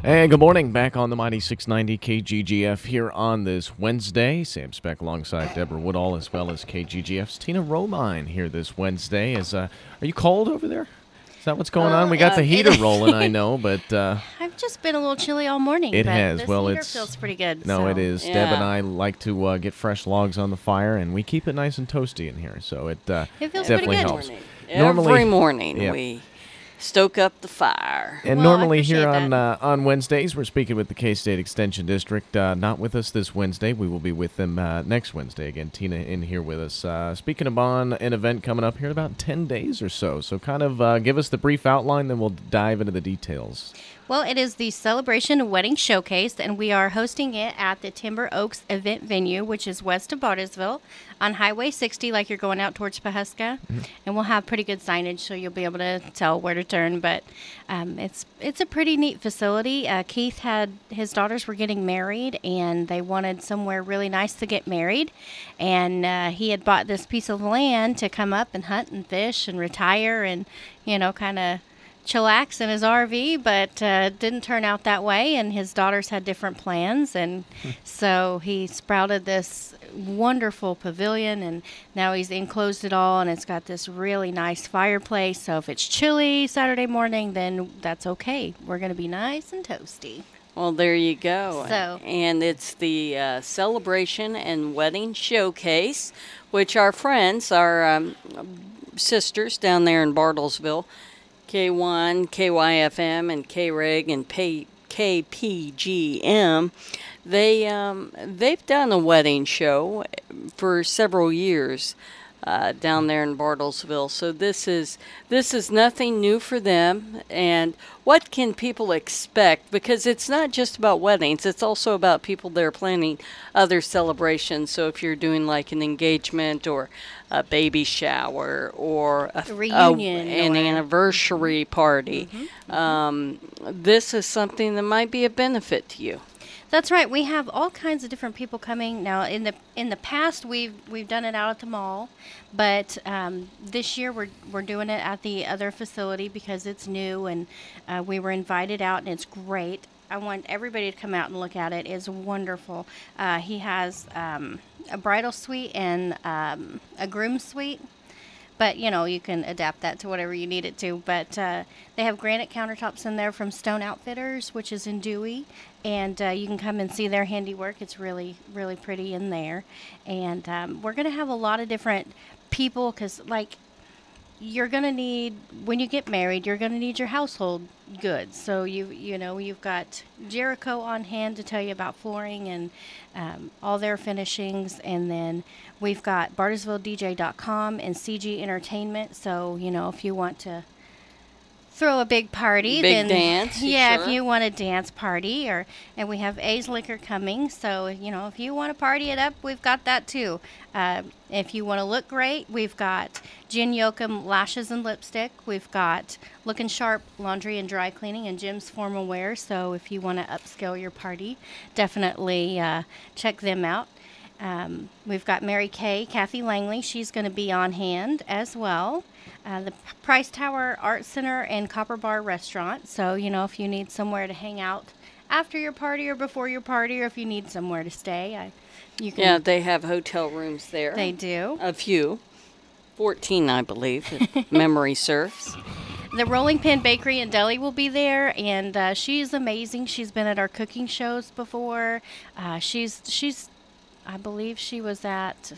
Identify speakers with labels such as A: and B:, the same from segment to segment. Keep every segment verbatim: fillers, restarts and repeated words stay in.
A: Hey, good morning. Back on the Mighty six ninety K G G F here on this Wednesday. Sam Speck alongside Deborah Woodall as well as K G G F's Tina Romine here this Wednesday. Is uh, Are you cold over there? Is that what's going
B: uh,
A: on? We got
B: uh,
A: the heater
B: it,
A: rolling, I know, but... Uh,
B: I've just been a little chilly all morning.
A: It
B: but
A: has.
B: This
A: well,
B: heater
A: it's
B: feels pretty good.
A: No,
B: so.
A: it is.
B: Yeah.
A: Deb and I like to uh, get fresh logs on the fire, and we keep it nice and toasty in here, so it, uh,
B: It feels
A: definitely
B: pretty good.
A: helps.
C: Morning.
A: Normally-
C: Every morning
A: yeah.
C: we stoke up the fire.
A: And
B: Well, I
A: normally here
B: appreciate
A: on
B: that.
A: uh, on Wednesdays, we're speaking with the K-State Extension District. Uh, not with us this Wednesday. We will be with them uh, next Wednesday. Again, Tina in here with us. Uh, speaking of on an event coming up here in about ten days or so. So kind of uh, give us the brief outline, then we'll dive into the details.
B: Well, it is the Celebration Wedding Showcase, and we are hosting it at the Timber Oaks event venue, which is west of Bartlesville on Highway sixty, like you're going out towards Pahuska. Mm-hmm. And we'll have pretty good signage, so you'll be able to tell where to turn. But um, it's it's a pretty neat facility. Uh, Keith had his daughters were getting married, and they wanted somewhere really nice to get married. And uh, he had bought this piece of land to come up and hunt and fish and retire and, you know, kind of chillax in his R V, but uh, didn't turn out that way, and his daughters had different plans, and so he sprouted this wonderful pavilion, and now he's enclosed it all, and it's got this really nice fireplace, so if it's chilly Saturday morning, then that's okay. We're going to be nice and toasty.
C: Well, there you go.
B: So-
C: and it's the uh, Celebration and Wedding Showcase, which our friends, our um, sisters down there in Bartlesville, K one, K Y F M, and K-Reg, and P- K P G M, they, um, they've done a wedding show for several years uh, down there in Bartlesville. So this is this is nothing new for them. And what can people expect? Because it's not just about weddings. It's also about people that are planning other celebrations. So if you're doing like an engagement or a baby shower or a,
B: A reunion
C: a, an
B: or-
C: anniversary party,
B: Mm-hmm.
C: um, this is something that might be a benefit to you.
B: That's right. We have all kinds of different people coming now. In the in the past, we've we've done it out at the mall, but um, this year we're we're doing it at the other facility because it's new, and uh, we were invited out, and it's great. I want everybody to come out and look at it. It's wonderful. Uh, he has um, a bridal suite and um, a groom suite. But, you know, you can adapt that to whatever you need it to. But uh, they have granite countertops in there from Stone Outfitters, which is in Dewey. And uh, you can come and see their handiwork. It's really, really pretty in there. And um, we're going to have a lot of different people because, like, you're going to need, when you get married, you're going to need your household goods. So, you you know, you've got Jericho on hand to tell you about flooring and um, all their finishings. And then we've got Bartlesville D J dot com and C G Entertainment. So, you know, if you want to throw a big party,
C: Big
B: then
C: dance,
B: yeah,
C: sure.
B: if you want a dance party, or and we have A's Liquor coming, so you know if you want to party it up, we've got that too. Uh, if you want to look great, we've got Jen Yoakum lashes and lipstick. We've got Looking Sharp laundry and dry cleaning, and Jim's formal wear. So if you want to upscale your party, definitely uh, check them out. Um, we've got Mary Kay, Kathy Langley. She's going to be on hand as well. Uh, the Price Tower Art Center and Copper Bar Restaurant. So, you know, if you need somewhere to hang out after your party or before your party, or if you need somewhere to stay, I, you can.
C: Yeah, they have hotel rooms there.
B: They do.
C: A few. fourteen, I believe, if memory serves.
B: The Rolling Pin Bakery and Deli will be there, and uh, she's amazing. She's been at our cooking shows before. Uh, she's, she's, I believe she was at,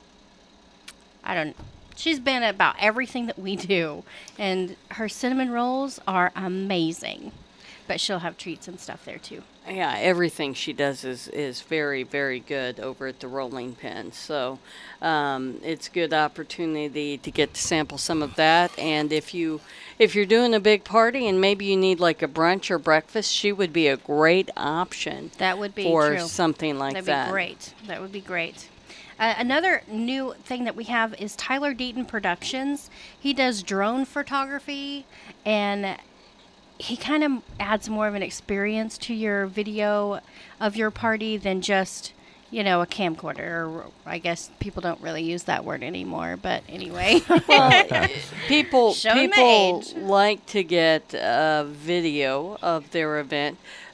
B: I don't She's been at about everything that we do, and her cinnamon rolls are amazing. But she'll have treats and stuff there too.
C: Yeah, everything she does is, is very, very good over at the Rolling Pin. So um, it's a good opportunity to get to sample some of that. And if you if you're doing a big party and maybe you need like a brunch or breakfast, she would be a great option.
B: That would be
C: for
B: true.
C: something like
B: That'd
C: that.
B: be great. That would be great. Uh, another new thing that we have is Tyler Deaton Productions. He does drone photography, and he kind of adds more of an experience to your video of your party than just, you know, a camcorder. Or I guess people don't really use that word anymore, but anyway.
C: Well, people
B: Showing my
C: people
B: age.
C: like to get a video of their event,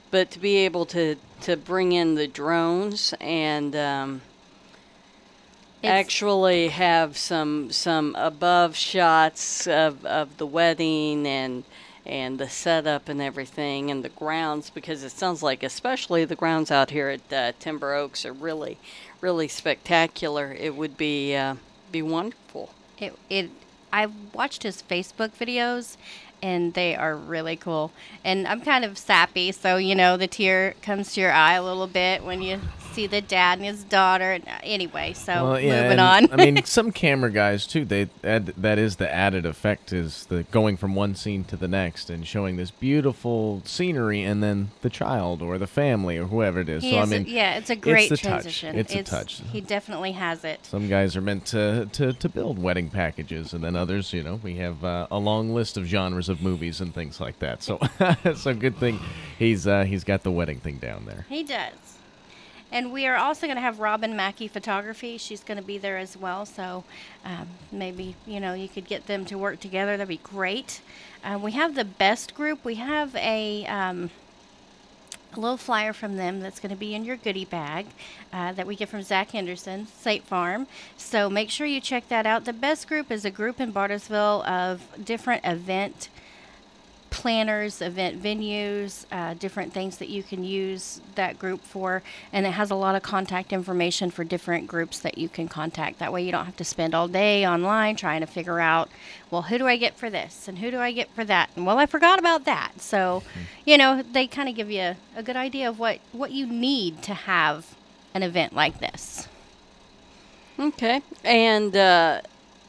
C: but to be able to, to bring in the drones and um,
B: It's-
C: actually have some some above shots of, of the wedding and and the setup and everything and the grounds, because it sounds like especially the grounds out here at uh, Timber Oaks are really really spectacular. It would be uh, be wonderful.
B: It, it I've watched his Facebook videos, and they are really cool. And I'm kind of sappy, so you know the tear comes to your eye a little bit when you see the dad and his daughter. And, uh, Anyway, so
A: Well, yeah,
B: moving
A: and,
B: on.
A: I mean, some camera guys too. They add, that is the added effect, is the going from one scene to the next and showing this beautiful scenery, and then the child or the family or whoever it is.
B: He
A: so I
B: is a-
A: mean,
B: yeah, it's a great
A: the touch.
B: transition.
A: It's a touch.
B: He definitely has it.
A: Some guys are meant to, to, to build wedding packages, and then others, you know, we have uh, a long list of genres of movies and things like that. So it's a good thing he's uh, he's got the wedding thing down there.
B: He does. And we are also going to have Robin Mackey Photography. She's going to be there as well. So um, maybe, you know, you could get them to work together. That'd be great. Uh, we have the Best Group. We have a, um, a little flyer from them that's going to be in your goodie bag uh, that we get from Zach Henderson, State Farm. So make sure you check that out. The Best Group is a group in Bartlesville of different event planners, event venues, uh, different things that you can use that group for, and it has a lot of contact information for different groups that you can contact. That way you don't have to spend all day online trying to figure out, well, who do I get for this and who do I get for that, and well, I forgot about that. So you know, they kind of give you a, a good idea of what what you need to have an event like this.
C: Okay, and uh,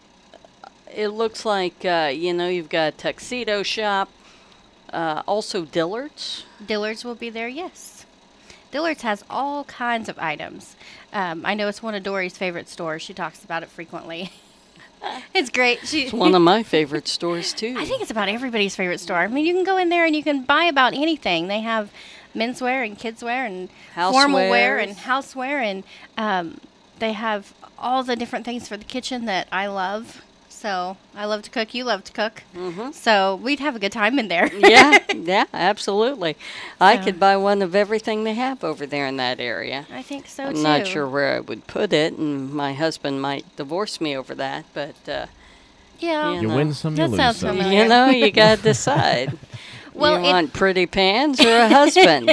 C: it looks like uh, you know, you've got Tuxedo Shop. Uh, also Dillard's.
B: Dillard's will be there, yes. Dillard's has all kinds of items. Um, I know it's one of Dory's favorite stores. She talks about it frequently. It's great. She,
C: It's one of my favorite stores too.
B: I think it's about everybody's favorite store. I mean, you can go in there and you can buy about anything. They have menswear and kidswear and formal wear and housewear, and um, they have all the different things for the kitchen that I love. So I love to cook. You love to cook.
C: Mm-hmm.
B: So we'd have a good time in there.
C: yeah, yeah, absolutely. I
B: So-
C: could buy one of everything they have over there in that area.
B: I think so
C: I'm
B: too.
C: not sure where I would put it, and my husband might divorce me over that, but uh,
B: Yeah.
C: You
A: You
C: know,
A: win some, you
B: that
A: lose
B: sounds
A: some.
B: familiar.
C: you know, you got to decide.
B: Well,
C: you
B: it-
C: want pretty pans or a husband?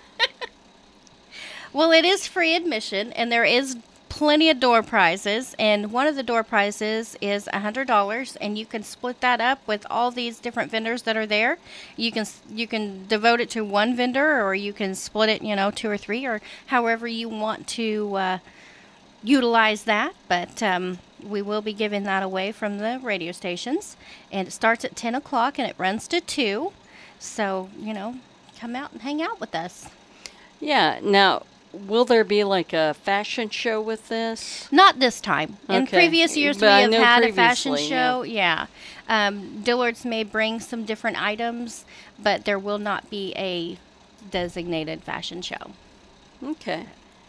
B: Well, it is free admission, and there is plenty of door prizes. And one of the door prizes is one hundred dollars, and you can split that up with all these different vendors that are there. You can s- you can devote it to one vendor, or you can split it, you know, two or three, or however you want to uh, utilize that. But um, we will be giving that away from the radio stations, and it starts at ten o'clock and it runs to two. So you know, come out and hang out with us.
C: Yeah. Now, will there be like a fashion show with this?
B: Not this time. In
C: Okay.
B: previous years,
C: But
B: we
C: I
B: have
C: know
B: had a fashion
C: previously, yeah.
B: show. Yeah. Um, Dillard's may bring some different items, but there will not be a designated fashion show.
C: Okay.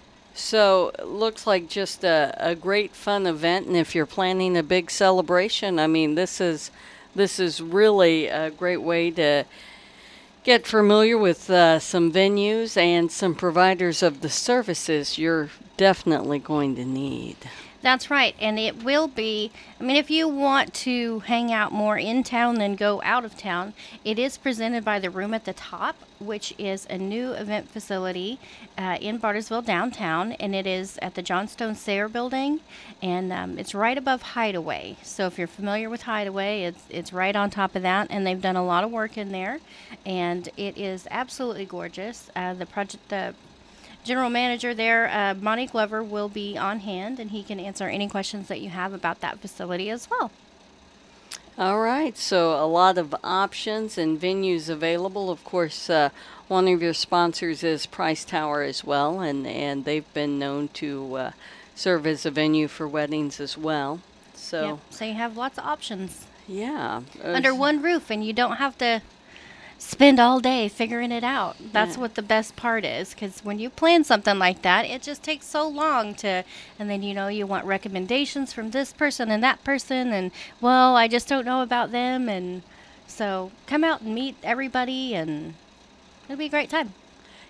C: So, it looks like just a, a great fun event, and if you're planning a big celebration, I mean, this is this is really a great way to get familiar with uh, some venues and some providers of the services you're definitely going to need.
B: That's right, and it will be. I mean, if you want to hang out more in town than go out of town, it is presented by the Room at the Top, which is a new event facility uh, in Bartlesville downtown, and it is at the Johnstone Sayre Building, and um, it's right above Hideaway. So if you're familiar with Hideaway, it's it's right on top of that, and they've done a lot of work in there, and it is absolutely gorgeous. Uh, the project, the General Manager there, uh, Monty Glover, will be on hand, and he can answer any questions that you have about that facility as well.
C: All right, so a lot of options and venues available. Of course, uh, one of your sponsors is Price Tower as well, and, and they've been known to uh, serve as a venue for weddings as well. So,
B: Yep. So you have lots of options
C: yeah. uh,
B: under one roof, and you don't have to spend all day figuring it out. That's
C: Yeah.
B: what the best part is, because when you plan something like that, it just takes so long to, and then you know you want recommendations from this person and that person, and well, I just don't know about them, and so come out and meet everybody, and it'll be a great time.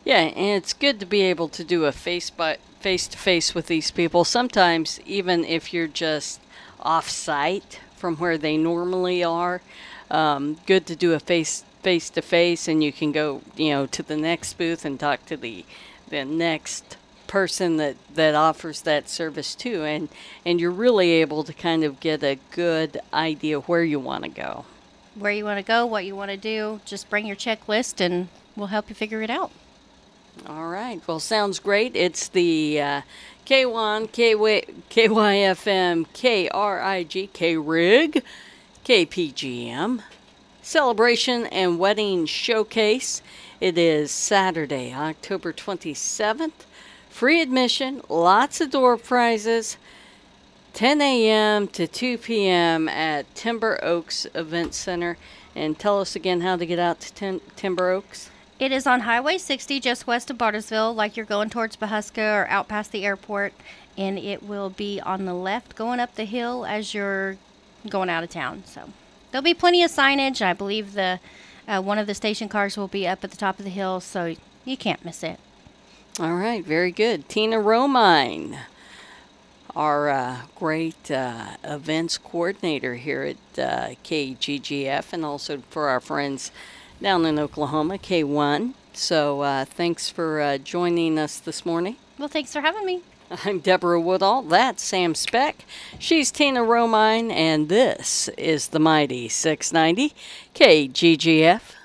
C: Yeah, and it's good to be able to do a face by face to face with these people. Sometimes, even if you're just off site from where they normally are, um, good to do a face face to face, and you can go, you know, to the next booth and talk to the the next person that that offers that service too, and and you're really able to kind of get a good idea where you want to go.
B: Where you want to go, what you want to do, just bring your checklist and we'll help you figure it out.
C: All right. Well, sounds great. It's the uh, K one, K Y F M, K R I G, K-Rig, K P G M Celebration and Wedding Showcase. It is Saturday, October twenty-seventh. Free admission, lots of door prizes, ten a.m. to two p.m. at Timber Oaks Event Center. And tell us again how to get out to Tim- Timber Oaks.
B: It is on Highway sixty, just west of Bartlesville, like you're going towards Pawhuska or out past the airport. And it will be on the left going up the hill as you're going out of town. So there'll be plenty of signage. I believe the uh, one of the station cars will be up at the top of the hill, so you can't miss it.
C: All right, very good. Tina Romine, our uh, great uh, events coordinator here at uh, K G G F, and also for our friends down in Oklahoma, K one. So uh, thanks for uh, joining us this morning.
B: Well, thanks for having me.
C: I'm Deborah Woodall. That's Sam Speck. She's Tina Romine, and this is the Mighty six ninety K G G F.